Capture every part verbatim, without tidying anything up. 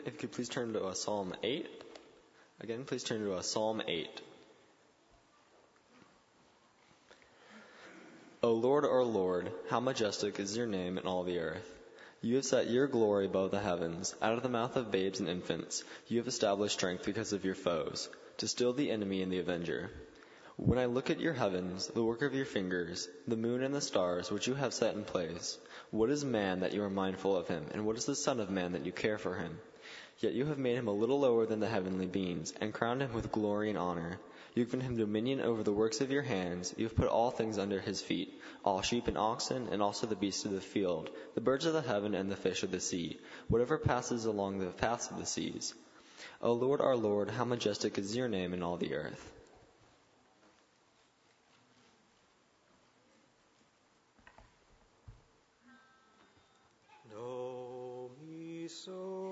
if you could please turn to uh, Psalm eight. Again, please turn to uh, Psalm eight. O Lord, our Lord, how majestic is your name in all the earth. You have set your glory above the heavens. Out of the mouth of babes and infants, you have established strength because of your foes, to still the enemy and the avenger. When I look at your heavens, the work of your fingers, the moon and the stars which you have set in place, what is man that you are mindful of him, and what is the son of man that you care for him? Yet you have made him a little lower than the heavenly beings, and crowned him with glory and honor. You have given him dominion over the works of your hands. You have put all things under his feet, all sheep and oxen, and also the beasts of the field, the birds of the heaven and the fish of the sea, whatever passes along the paths of the seas. O Lord, our Lord, how majestic is your name in all the earth. Do mi so.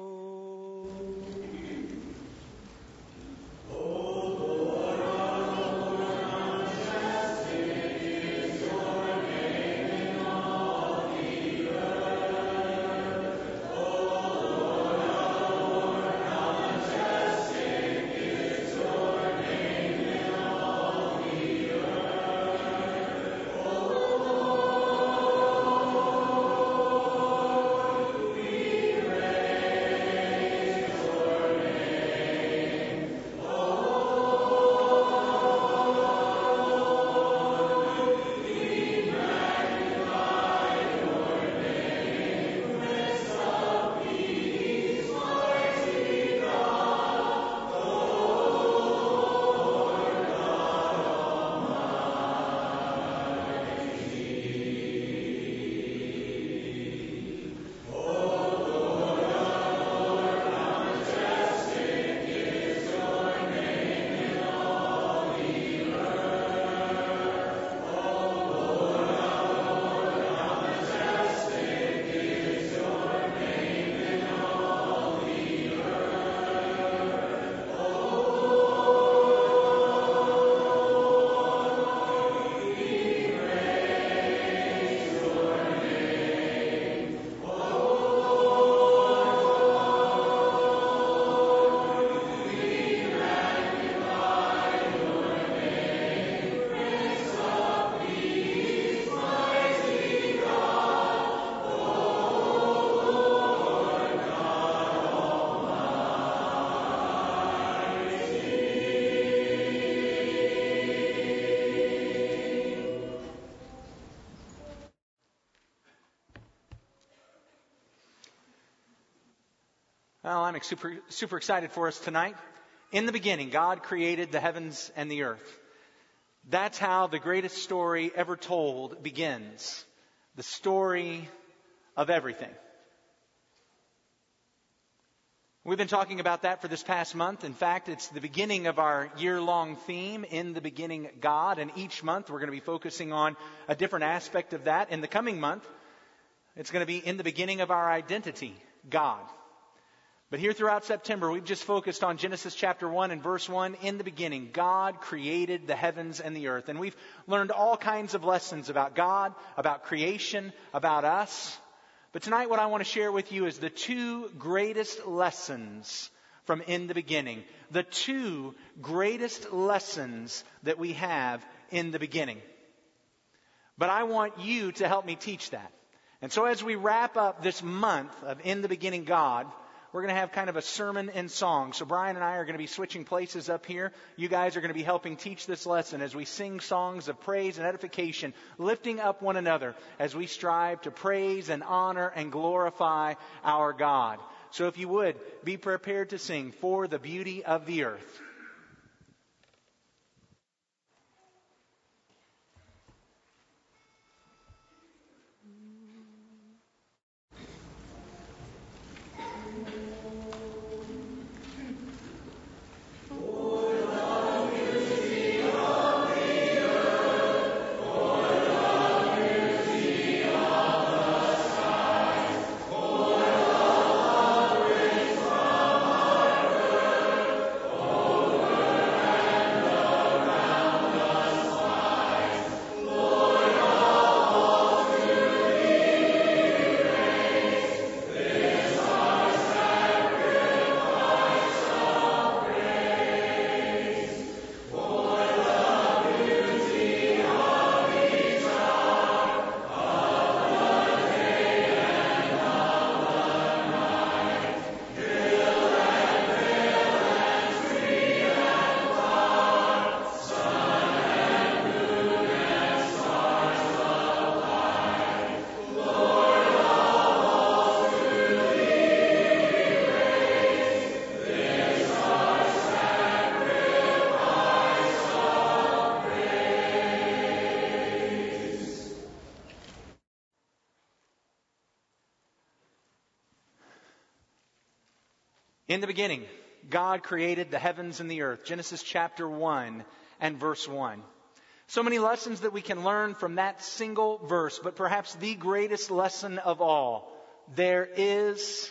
Well, I'm super, super excited for us tonight. In the beginning, God created the heavens and the earth. That's how the greatest story ever told begins. The story of everything. We've been talking about that for this past month. In fact, it's the beginning of our year-long theme, In the Beginning, God. And each month we're going to be focusing on a different aspect of that. In the coming month, it's going to be in the beginning of our identity, God. But here throughout September, we've just focused on Genesis chapter one and verse one. In the beginning, God created the heavens and the earth. And we've learned all kinds of lessons about God, about creation, about us. But tonight what I want to share with you is the two greatest lessons from In the Beginning. The two greatest lessons that we have in the beginning. But I want you to help me teach that. And so as we wrap up this month of In the Beginning God, we're going to have kind of a sermon and song. So Brian and I are going to be switching places up here. You guys are going to be helping teach this lesson as we sing songs of praise and edification, lifting up one another as we strive to praise and honor and glorify our God. So if you would, be prepared to sing For the Beauty of the Earth. Oh In the beginning, God created the heavens and the earth. Genesis chapter one and verse one. So many lessons that we can learn from that single verse, but perhaps the greatest lesson of all, there is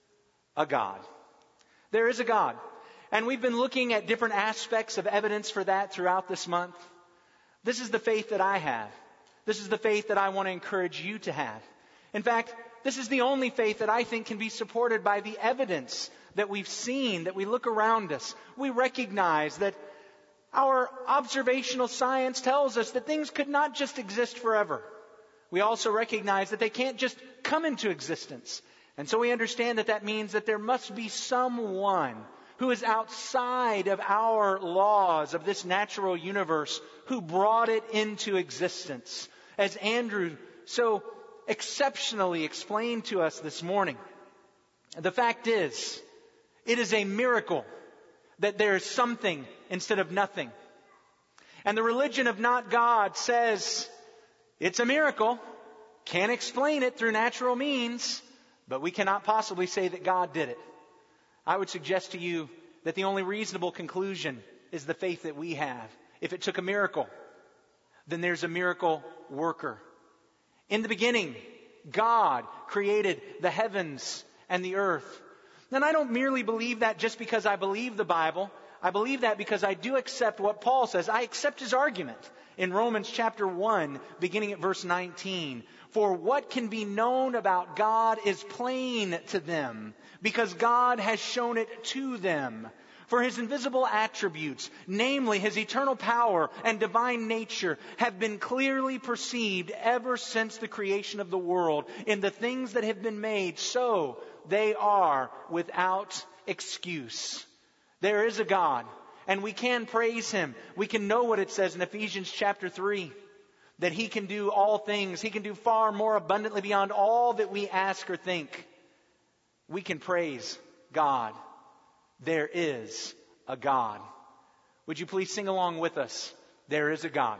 a God. There is a God. And we've been looking at different aspects of evidence for that throughout this month. This is the faith that I have. This is the faith that I want to encourage you to have. In fact, this is the only faith that I think can be supported by the evidence that we've seen, that we look around us. We recognize that our observational science tells us that things could not just exist forever. We also recognize that they can't just come into existence. And so we understand that that means that there must be someone who is outside of our laws of this natural universe who brought it into existence. As Andrew so exceptionally explained to us this morning, the fact is, it is a miracle that there is something instead of nothing. And the religion of not God says it's a miracle, can't explain it through natural means, but we cannot possibly say that God did it. I would suggest to you that the only reasonable conclusion is the faith that we have. If it took a miracle, then there's a miracle worker. In the beginning, God created the heavens and the earth. And I don't merely believe that just because I believe the Bible. I believe that because I do accept what Paul says. I accept his argument in Romans chapter one, beginning at verse nineteen. For what can be known about God is plain to them, because God has shown it to them. For his invisible attributes, namely his eternal power and divine nature, have been clearly perceived ever since the creation of the world in the things that have been made, so they are without excuse. There is a God, and we can praise him. We can know what it says in Ephesians chapter three, that he can do all things. He can do far more abundantly beyond all that we ask or think. We can praise God. There is a God. Would you please sing along with us? There is a God.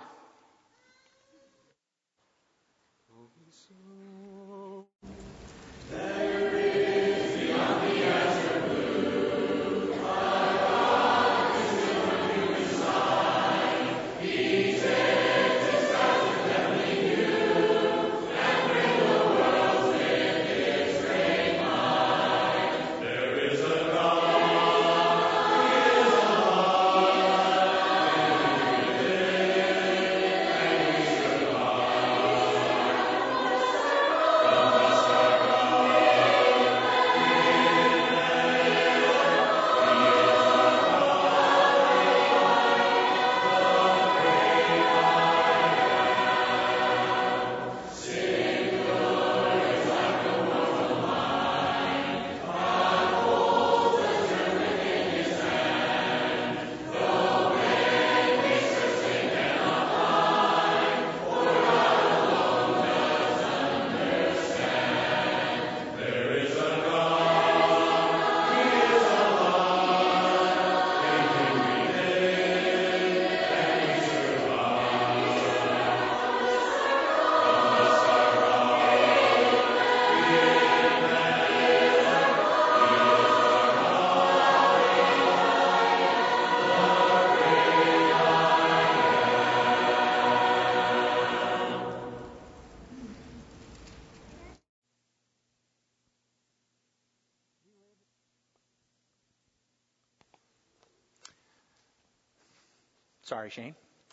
Sorry, Shane.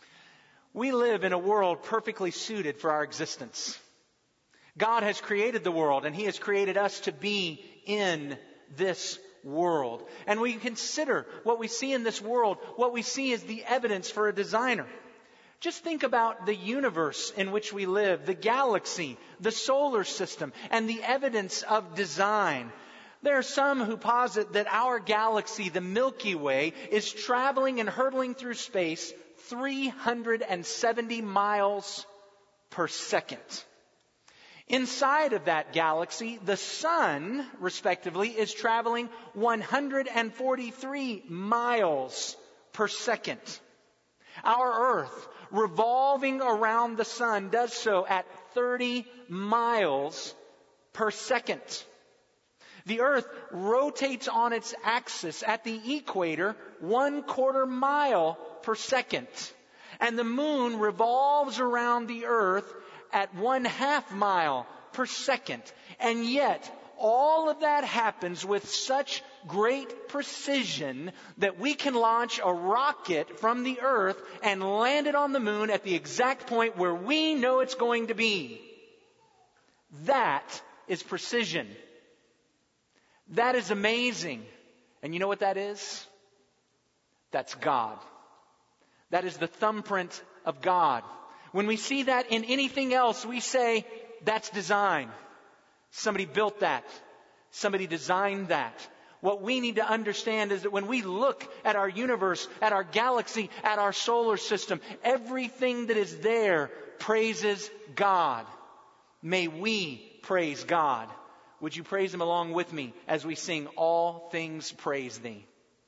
We live in a world perfectly suited for our existence. God has created the world, and he has created us to be in this world. And we consider what we see in this world, what we see is the evidence for a designer. Just think about the universe in which we live, the galaxy, the solar system, and the evidence of design. There are some who posit that our galaxy, the Milky Way, is traveling and hurtling through space three hundred seventy miles per second. Inside of that galaxy, the sun, respectively, is traveling one hundred forty-three miles per second. Our Earth, revolving around the sun, does so at thirty miles per second. The earth rotates on its axis at the equator one quarter mile per second. And the moon revolves around the earth at one half mile per second. And yet, all of that happens with such great precision that we can launch a rocket from the earth and land it on the moon at the exact point where we know it's going to be. That is precision. That is amazing. And you know what that is? That's God. That is the thumbprint of God. When we see that in anything else, we say, that's design. Somebody built that. Somebody designed that. What we need to understand is that when we look at our universe, at our galaxy, at our solar system, everything that is there praises God. May we praise God. Would you praise Him along with me as we sing All Things Praise Thee?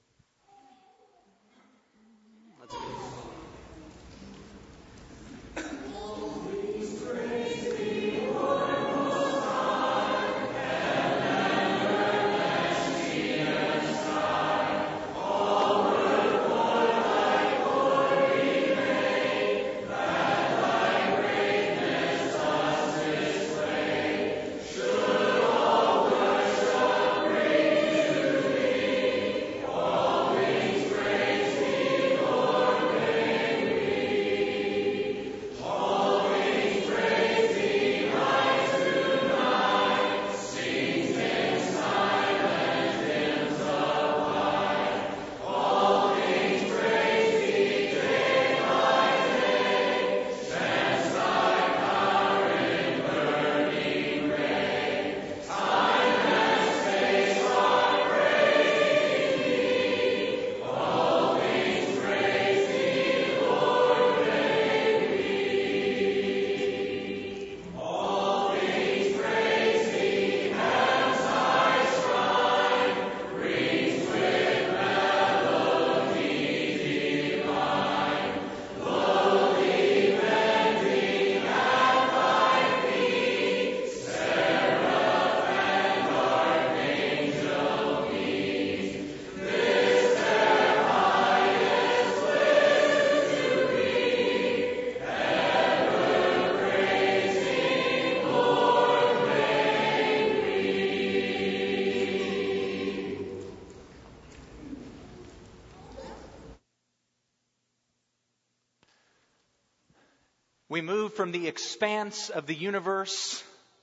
We move from the expanse of the universe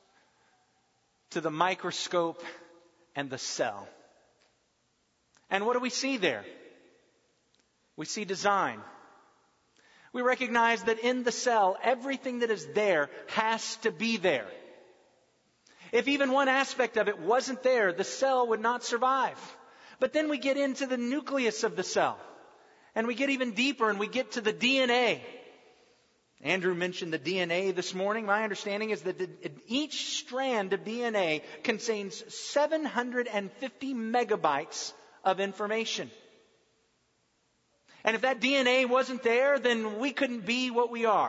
to the microscope and the cell. And what do we see there? We see design. We recognize that in the cell, everything that is there has to be there. If even one aspect of it wasn't there, the cell would not survive. But then we get into the nucleus of the cell. And we get even deeper and we get to the D N A. Andrew mentioned the D N A this morning. My understanding is that each strand of D N A contains seven hundred fifty megabytes of information. And if that D N A wasn't there, then we couldn't be what we are.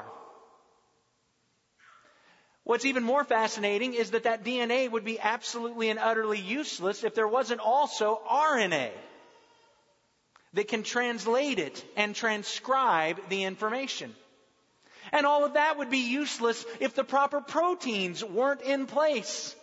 What's even more fascinating is that that D N A would be absolutely and utterly useless if there wasn't also R N A that can translate it and transcribe the information. And all of that would be useless if the proper proteins weren't in place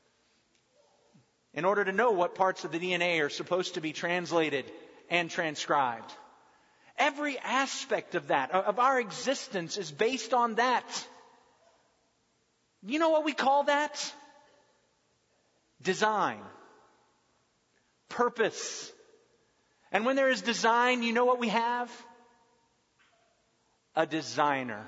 in order to know what parts of the D N A are supposed to be translated and transcribed. Every aspect of that, of our existence, is based on that. You know what we call that? Design. Purpose. And when there is design, you know what we have? A designer.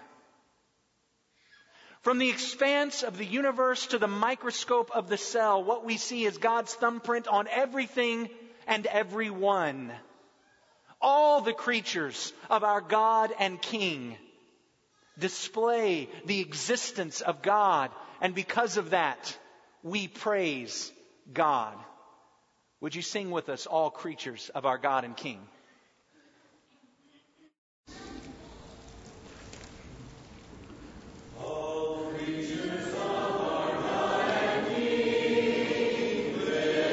From the expanse of the universe to the microscope of the cell, what we see is God's thumbprint on everything and everyone. All the creatures of our God and King display the existence of God, and because of that, we praise God. Would you sing with us, all creatures of our God and King? All creatures of our God and King,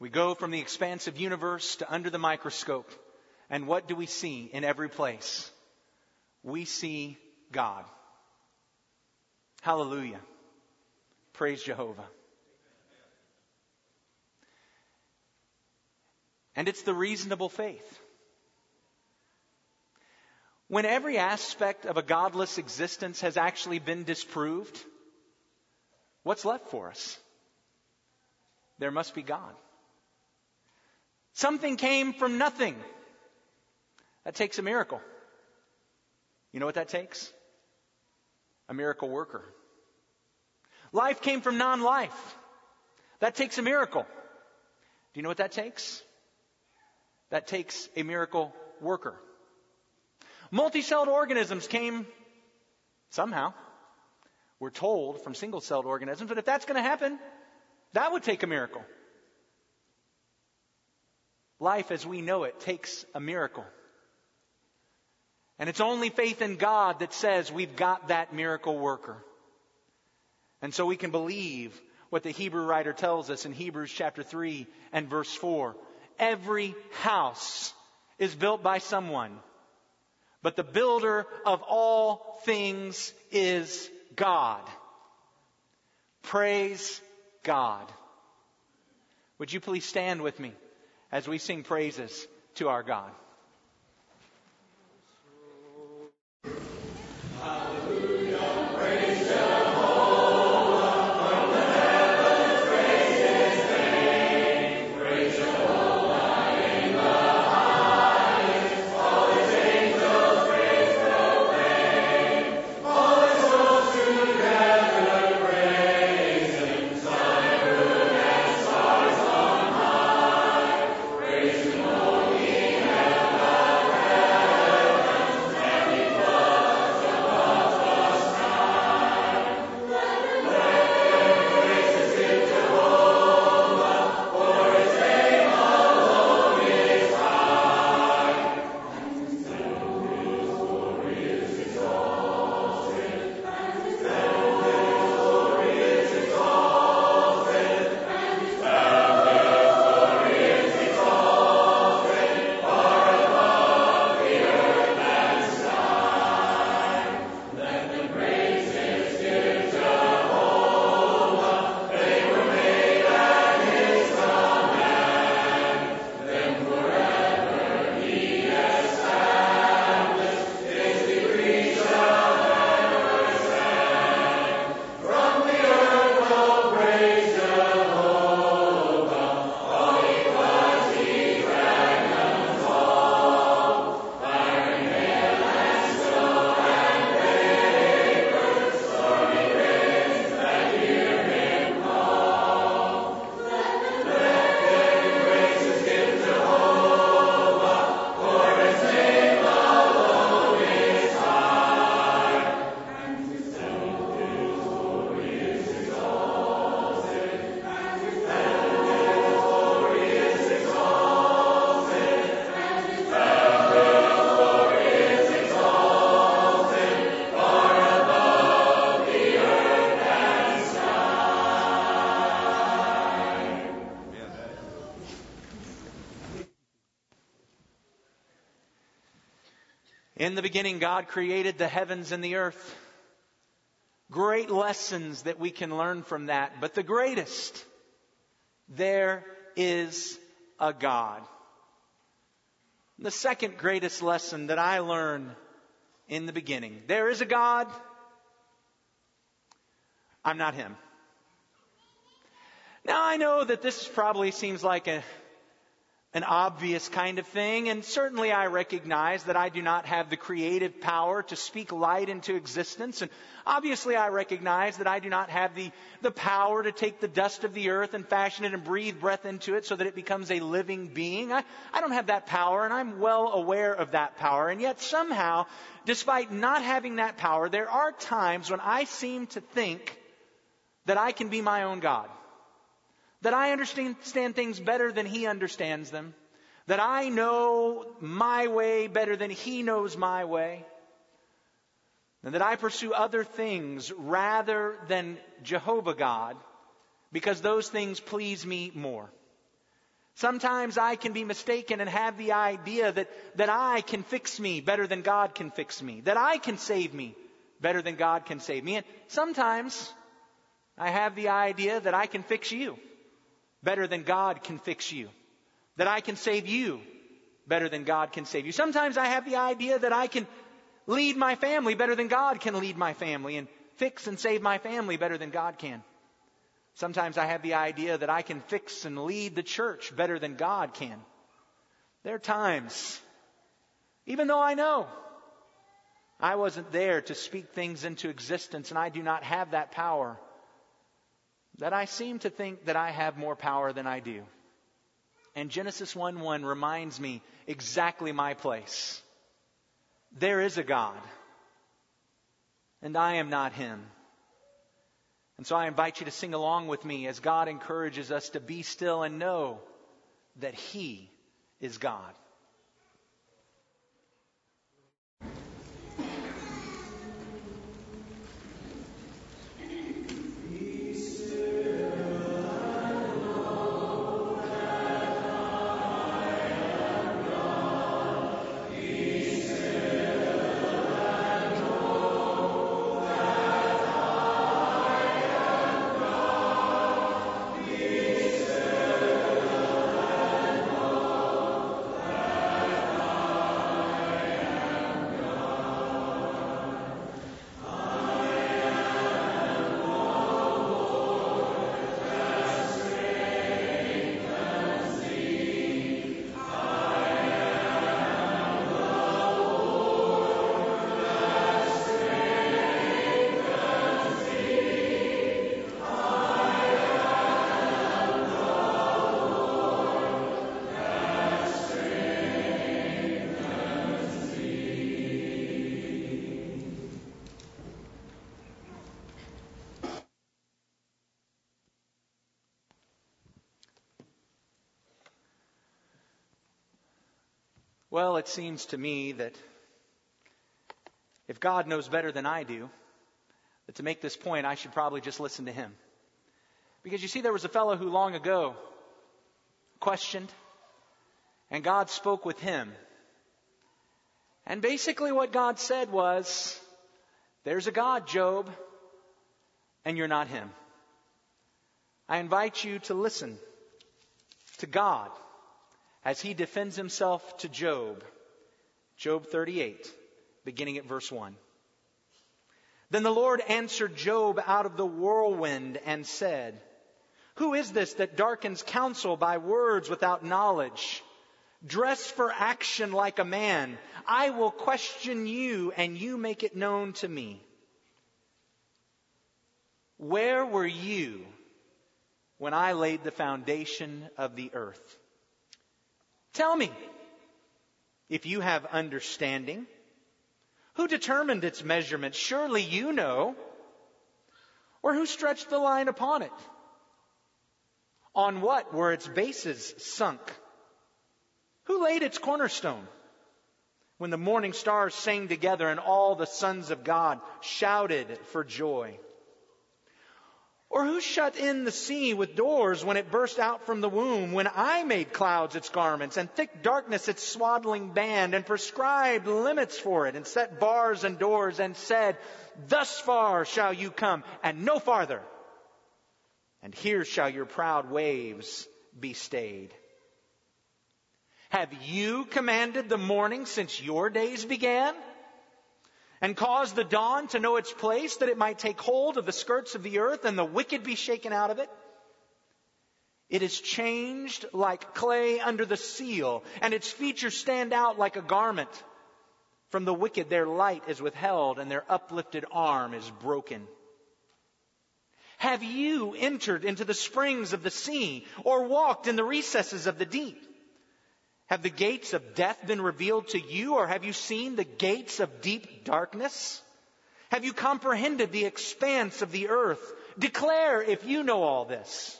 We go from the expansive universe to under the microscope. And what do we see in every place? We see God. Hallelujah. Praise Jehovah. And it's the reasonable faith. When every aspect of a godless existence has actually been disproved, what's left for us? There must be God. Something came from nothing. That takes a miracle. You know what that takes? A miracle worker. Life came from non-life. That takes a miracle. Do you know what that takes? That takes a miracle worker. Multi-celled organisms came somehow. We're told from single-celled organisms, but if that's going to happen, that would take a miracle. Life as we know it takes a miracle. And it's only faith in God that says we've got that miracle worker. And so we can believe what the Hebrew writer tells us in Hebrews chapter three and verse four. Every house is built by someone, but the builder of all things is God. Praise God. Would you please stand with me as we sing praises to our God? In the beginning, God created the heavens and the earth. Great lessons that we can learn from that. But the greatest, there is a God. The second greatest lesson that I learned in the beginning. There is a God. I'm not Him. Now I know that this probably seems like a an obvious kind of thing, and certainly I recognize that I do not have the creative power to speak light into existence, and obviously I recognize that I do not have the, the power to take the dust of the earth and fashion it and breathe breath into it so that it becomes a living being. I, I don't have that power, and I'm well aware of that power, and yet somehow, despite not having that power, there are times when I seem to think that I can be my own God. That I understand things better than He understands them. That I know my way better than He knows my way. And that I pursue other things rather than Jehovah God, because those things please me more. Sometimes I can be mistaken and have the idea that, that I can fix me better than God can fix me, that I can save me better than God can save me. And sometimes I have the idea that I can fix you better than God can fix you, that I can save you better than God can save you. Sometimes I have the idea that I can lead my family better than God can lead my family, and fix and save my family better than God can. Sometimes I have the idea that I can fix and lead the church better than God can. There are times, even though I know I wasn't there to speak things into existence and I do not have that power, that I seem to think that I have more power than I do. And Genesis one one reminds me exactly my place. There is a God, and I am not Him. And so I invite you to sing along with me as God encourages us to be still and know that He is God. Well, it seems to me that if God knows better than I do, that to make this point, I should probably just listen to Him. Because you see, there was a fellow who long ago questioned, and God spoke with him. And basically what God said was, there's a God, Job, and you're not Him. I invite you to listen to God as He defends Himself to Job. Job thirty-eight, beginning at verse one. Then the Lord answered Job out of the whirlwind and said, Who is this that darkens counsel by words without knowledge? Dress for action like a man. I will question you, and you make it known to me. Where were you when I laid the foundation of the earth? Tell me, if you have understanding, who determined its measurement? Surely you know. Or who stretched the line upon it? On what were its bases sunk? Who laid its cornerstone? When the morning stars sang together and all the sons of God shouted for joy. Or who shut in the sea with doors when it burst out from the womb, when I made clouds its garments and thick darkness its swaddling band, and prescribed limits for it, and set bars and doors, and said, Thus far shall you come, and no farther. And here shall your proud waves be stayed. Have you commanded the morning since your days began? And caused the dawn to know its place, that it might take hold of the skirts of the earth, and the wicked be shaken out of it? It is changed like clay under the seal, and its features stand out like a garment. From the wicked their light is withheld, and their uplifted arm is broken. Have you entered into the springs of the sea, or walked in the recesses of the deep? Have the gates of death been revealed to you, or have you seen the gates of deep darkness? Have you comprehended the expanse of the earth? Declare if you know all this.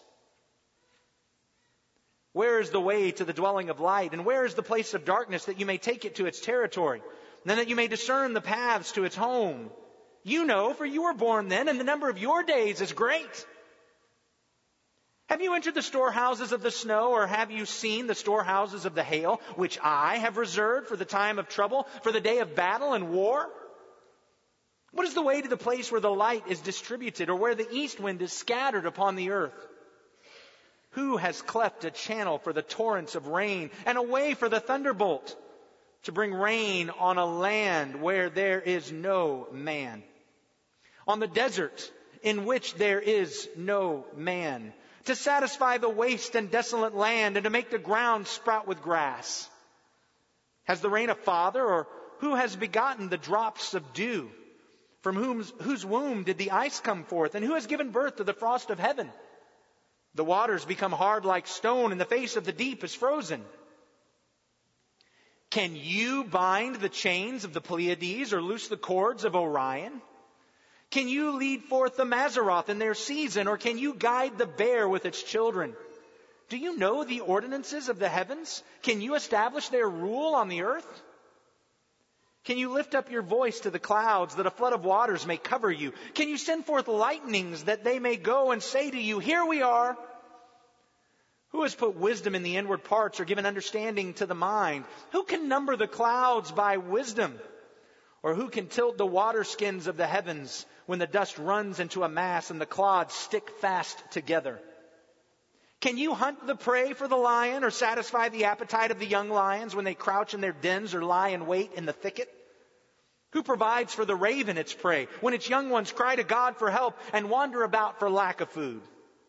Where is the way to the dwelling of light, and where is the place of darkness, that you may take it to its territory, and that you may discern the paths to its home? You know, for you were born then, and the number of your days is great. Have you entered the storehouses of the snow, or have you seen the storehouses of the hail, which I have reserved for the time of trouble, for the day of battle and war? What is the way to the place where the light is distributed, or where the east wind is scattered upon the earth? Who has cleft a channel for the torrents of rain, and a way for the thunderbolt, to bring rain on a land where there is no man, on the desert in which there is no man, to satisfy the waste and desolate land, and to make the ground sprout with grass? Has the rain a father, or who has begotten the drops of dew? From whom, whose womb did the ice come forth, and who has given birth to the frost of heaven? The waters become hard like stone, and the face of the deep is frozen. Can you bind the chains of the Pleiades, or loose the cords of Orion? Can you lead forth the Mazzaroth in their season, or can you guide the bear with its children? Do you know the ordinances of the heavens? Can you establish their rule on the earth? Can you lift up your voice to the clouds, that a flood of waters may cover you? Can you send forth lightnings, that they may go and say to you, here we are? Who has put wisdom in the inward parts, or given understanding to the mind? Who can number the clouds by wisdom? Or who can tilt the waterskins of the heavens, when the dust runs into a mass and the clods stick fast together? Can you hunt the prey for the lion, or satisfy the appetite of the young lions when they crouch in their dens or lie in wait in the thicket? Who provides for the raven its prey, when its young ones cry to God for help and wander about for lack of food?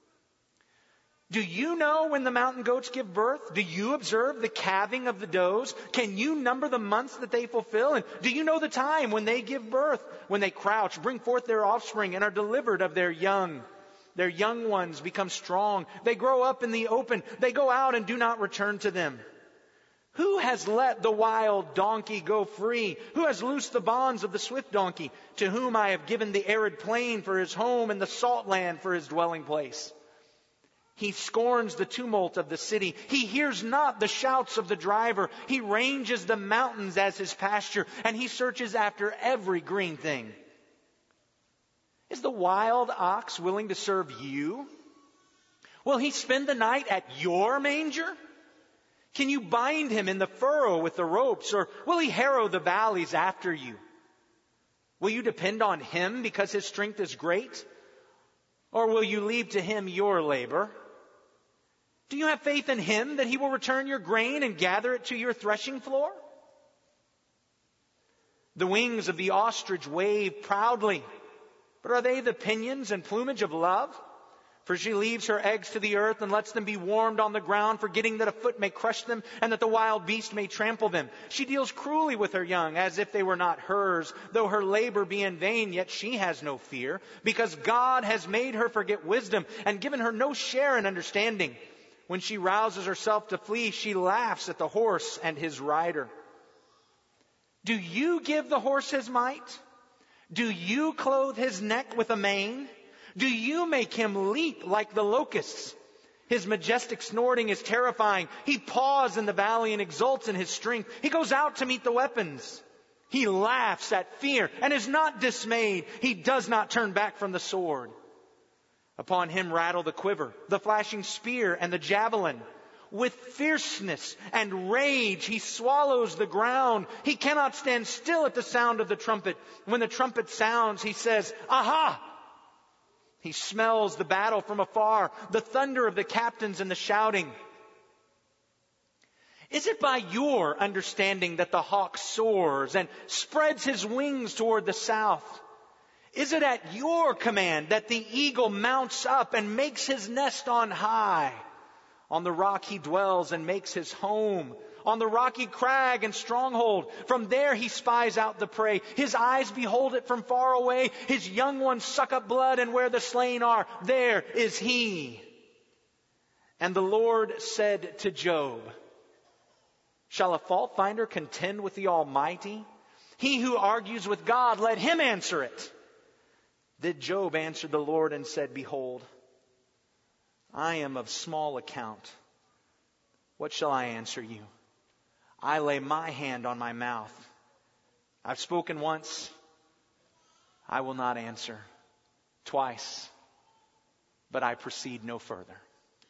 Do you know when the mountain goats give birth? Do you observe the calving of the does? Can you number the months that they fulfill? And do you know the time when they give birth? When they crouch, bring forth their offspring, and are delivered of their young. Their young ones become strong. They grow up in the open. They go out and do not return to them. Who has let the wild donkey go free? Who has loosed the bonds of the swift donkey? To whom I have given the arid plain for his home, and the salt land for his dwelling place. He scorns the tumult of the city. He hears not the shouts of the driver. He ranges the mountains as his pasture, and he searches after every green thing. Is the wild ox willing to serve you? Will he spend the night at your manger? Can you bind him in the furrow with the ropes, or will he harrow the valleys after you? Will you depend on him because his strength is great? Or will you leave to him your labor? Do you have faith in him that he will return your grain and gather it to your threshing floor? The wings of the ostrich wave proudly, but are they the pinions and plumage of love? For she leaves her eggs to the earth and lets them be warmed on the ground, forgetting that a foot may crush them and that the wild beast may trample them. She deals cruelly with her young, as if they were not hers. Though her labor be in vain, yet she has no fear, because God has made her forget wisdom and given her no share in understanding. When she rouses herself to flee, she laughs at the horse and his rider. Do you give the horse his might? Do you clothe his neck with a mane? Do you make him leap like the locusts? His majestic snorting is terrifying. He paws in the valley and exults in his strength. He goes out to meet the weapons. He laughs at fear and is not dismayed. He does not turn back from the sword. Upon him rattle the quiver, the flashing spear, and the javelin. With fierceness and rage he swallows the ground. He cannot stand still at the sound of the trumpet. When the trumpet sounds, he says, "Aha!" He smells the battle from afar, the thunder of the captains and the shouting. Is it by your understanding that the hawk soars and spreads his wings toward the south? Is it at your command that the eagle mounts up and makes his nest on high? On the rock he dwells and makes his home, on the rocky crag and stronghold. From there he spies out the prey. His eyes behold it from far away. His young ones suck up blood, and where the slain are, there is he. And the Lord said to Job, "Shall a fault finder contend with the Almighty? He who argues with God, let him answer it." Then Job answered the Lord and said, "Behold, I am of small account. What shall I answer you? I lay my hand on my mouth. I've spoken once, I will not answer. Twice, but I proceed no further."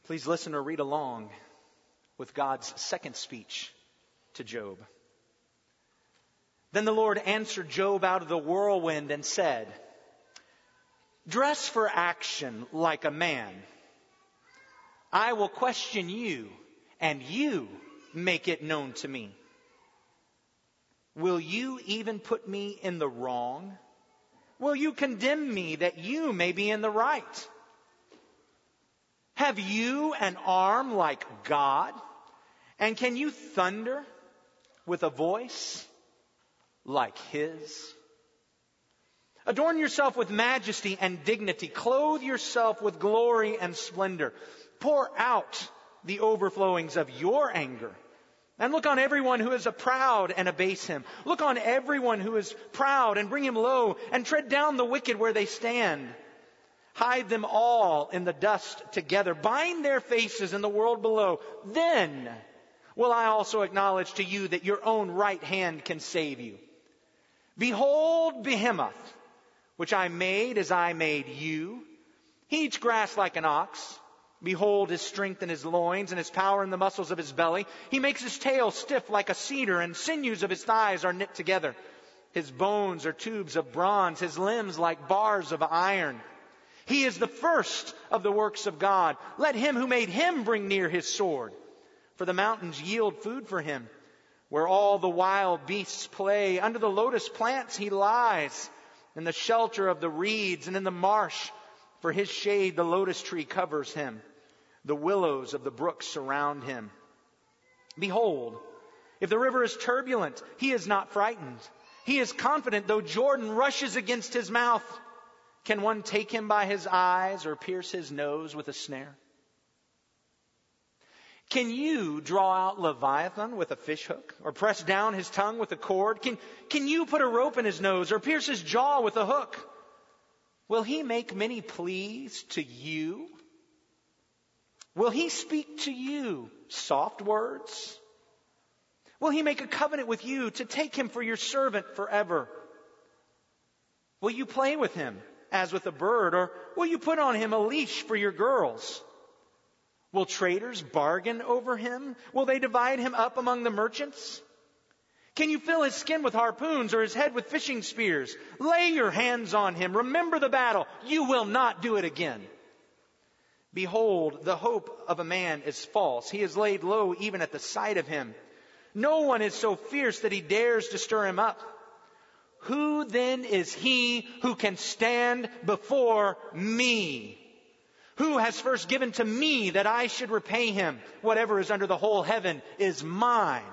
Please listen or read along with God's second speech to Job. Then the Lord answered Job out of the whirlwind and said, "Dress for action like a man. I will question you, and you make it known to me. Will you even put me in the wrong? Will you condemn me that you may be in the right? Have you an arm like God? And can you thunder with a voice like His? Adorn yourself with majesty and dignity. Clothe yourself with glory and splendor. Pour out the overflowings of your anger. And look on everyone who is a proud and abase him. Look on everyone who is proud and bring him low, and tread down the wicked where they stand. Hide them all in the dust together. Bind their faces in the world below. Then will I also acknowledge to you that your own right hand can save you. Behold Behemoth, which I made as I made you. He eats grass like an ox. Behold his strength in his loins, and his power in the muscles of his belly. He makes his tail stiff like a cedar, and sinews of his thighs are knit together. His bones are tubes of bronze, his limbs like bars of iron. He is the first of the works of God. Let him who made him bring near his sword. For the mountains yield food for him, where all the wild beasts play. Under the lotus plants he lies, in the shelter of the reeds and in the marsh. For his shade the lotus tree covers him. The willows of the brook surround him. Behold, if the river is turbulent, he is not frightened. He is confident, though Jordan rushes against his mouth. Can one take him by his eyes or pierce his nose with a snare? Can you draw out Leviathan with a fishhook, or press down his tongue with a cord? Can, can you put a rope in his nose or pierce his jaw with a hook? Will he make many pleas to you? Will he speak to you soft words? Will he make a covenant with you to take him for your servant forever? Will you play with him as with a bird, or will you put on him a leash for your girls? Will traders bargain over him? Will they divide him up among the merchants? Can you fill his skin with harpoons or his head with fishing spears? Lay your hands on him. Remember the battle. You will not do it again. Behold, the hope of a man is false. He is laid low even at the sight of him. No one is so fierce that he dares to stir him up. Who then is he who can stand before me? Who has first given to me that I should repay him? Whatever is under the whole heaven is mine.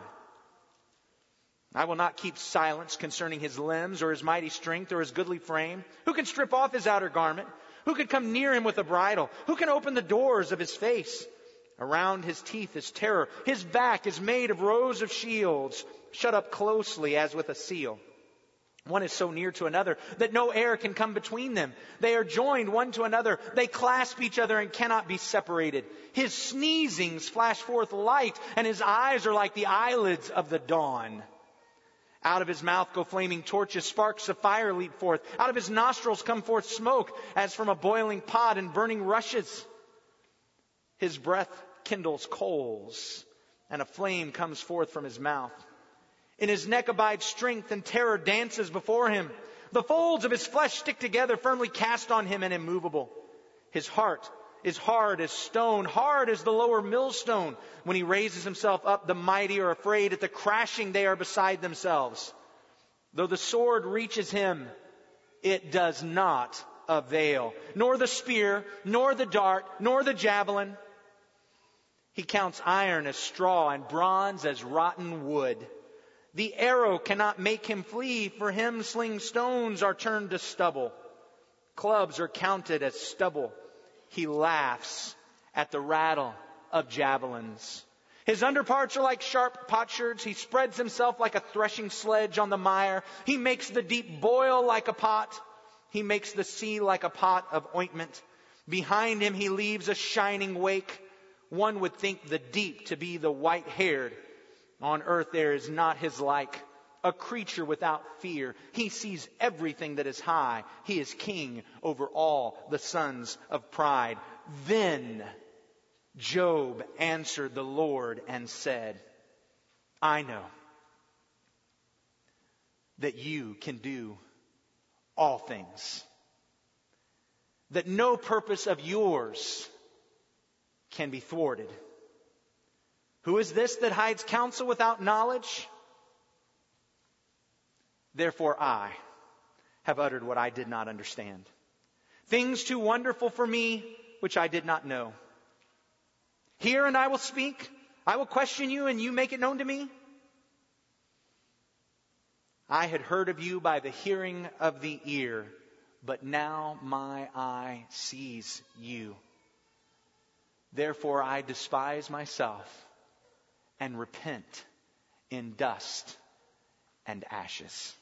I will not keep silence concerning his limbs or his mighty strength or his goodly frame. Who can strip off his outer garment? Who can come near him with a bridle? Who can open the doors of his face? Around his teeth is terror. His back is made of rows of shields, shut up closely as with a seal. One is so near to another that no air can come between them. They are joined one to another. They clasp each other and cannot be separated. His sneezings flash forth light, and his eyes are like the eyelids of the dawn. Out of his mouth go flaming torches, sparks of fire leap forth. Out of his nostrils come forth smoke as from a boiling pot and burning rushes. His breath kindles coals, and a flame comes forth from his mouth. In his neck abides strength, and terror dances before him. The folds of his flesh stick together, firmly cast on him and immovable. His heart is hard as stone, hard as the lower millstone. When he raises himself up, the mighty are afraid. At the crashing, they are beside themselves. Though the sword reaches him, it does not avail. Nor the spear, nor the dart, nor the javelin. He counts iron as straw and bronze as rotten wood. The arrow cannot make him flee. For him, sling stones are turned to stubble. Clubs are counted as stubble. He laughs at the rattle of javelins. His underparts are like sharp potsherds. He spreads himself like a threshing sledge on the mire. He makes the deep boil like a pot. He makes the sea like a pot of ointment. Behind him he leaves a shining wake. One would think the deep to be the white-haired. On earth there is not his like. A creature without fear. He sees everything that is high. He is king over all the sons of pride. Then Job answered the Lord and said, I know that you can do all things, that no purpose of yours can be thwarted. Who is this that hides counsel without knowledge? Therefore I have uttered what I did not understand, things too wonderful for me which I did not know. Hear and I will speak. I will question you and you make it known to me. I had heard of you by the hearing of the ear, but now my eye sees you. Therefore I despise myself and repent in dust and ashes.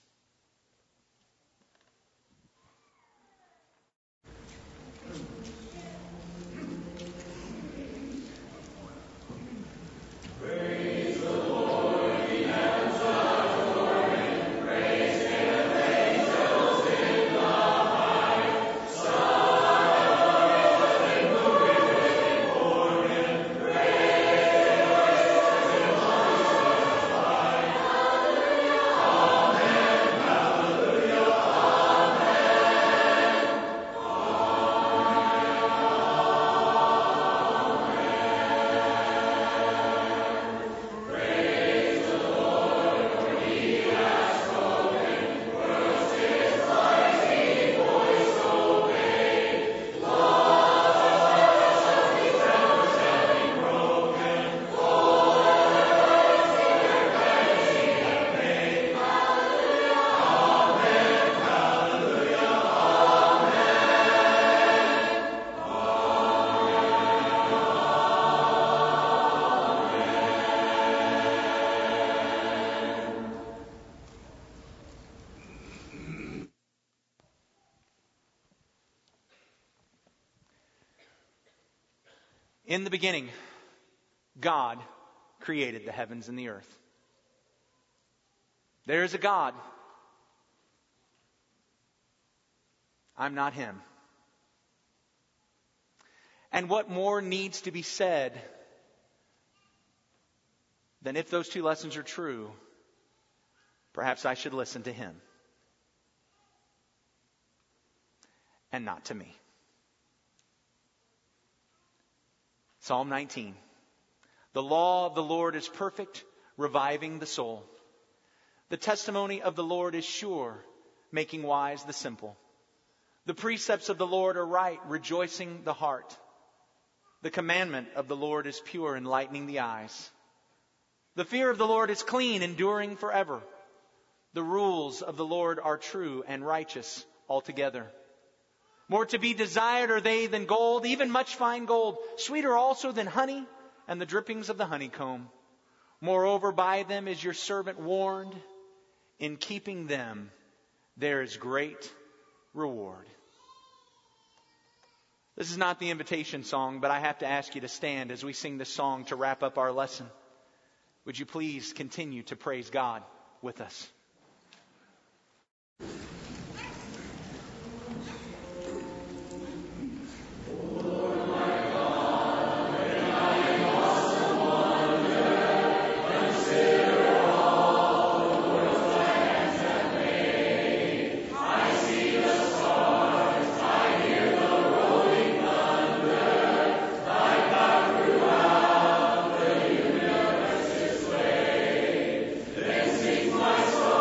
In the beginning, God created the heavens and the earth. There is a God. I'm not Him. And what more needs to be said than if those two lessons are true, perhaps I should listen to Him and not to me. Psalm nineteen. The law of the Lord is perfect, reviving the soul. The testimony of the Lord is sure, making wise the simple. The precepts of the Lord are right, rejoicing the heart. The commandment of the Lord is pure, enlightening the eyes. The fear of the Lord is clean, enduring forever. The rules of the Lord are true and righteous altogether. More to be desired are they than gold, even much fine gold, sweeter also than honey and the drippings of the honeycomb. Moreover, by them is your servant warned. In keeping them, there is great reward. This is not the invitation song, but I have to ask you to stand as we sing this song to wrap up our lesson. Would you please continue to praise God with us? My soul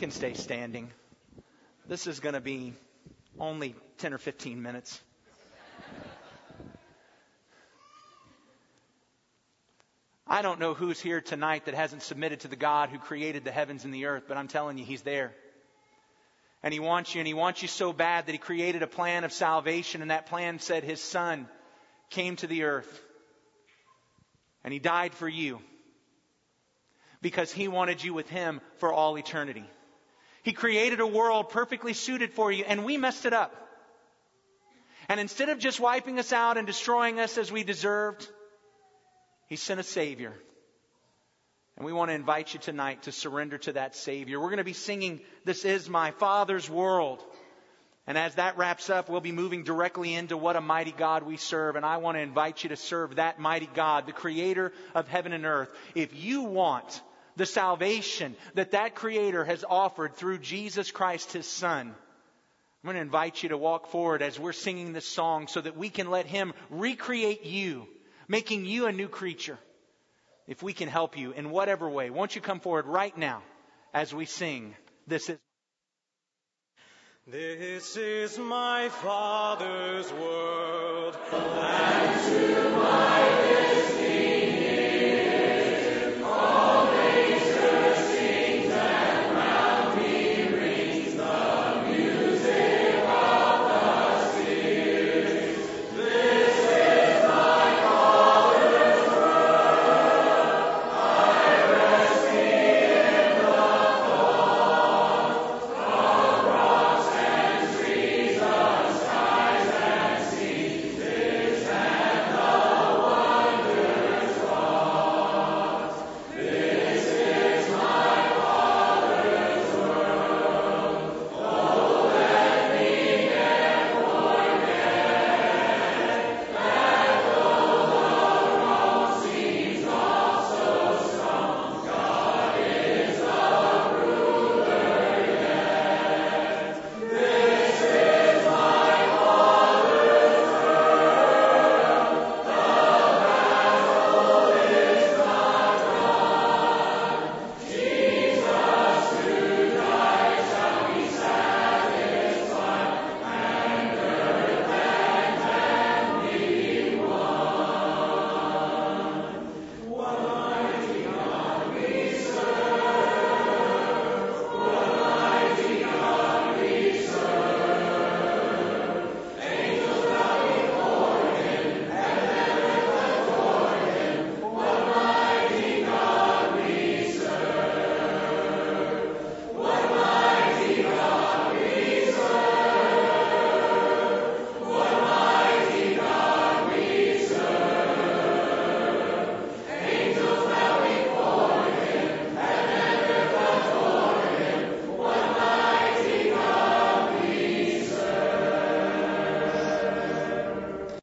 can stay standing. This is going to be only ten or fifteen minutes. I don't know who's here tonight that hasn't submitted to the God who created the heavens and the earth, but I'm telling you, He's there. And He wants you, and He wants you so bad that He created a plan of salvation, and that plan said His Son came to the earth, and He died for you because He wanted you with Him for all eternity. He created a world perfectly suited for you, and we messed it up. And instead of just wiping us out and destroying us as we deserved, He sent a Savior. And we want to invite you tonight to surrender to that Savior. We're going to be singing, "This is my Father's world." And as that wraps up, we'll be moving directly into what a mighty God we serve. And I want to invite you to serve that mighty God, the Creator of heaven and earth. If you want the salvation that that Creator has offered through Jesus Christ, His Son, I'm going to invite you to walk forward as we're singing this song so that we can let Him recreate you, making you a new creature. If we can help you in whatever way, won't you come forward right now as we sing, "This is..." This is my Father's world, and to my listening ears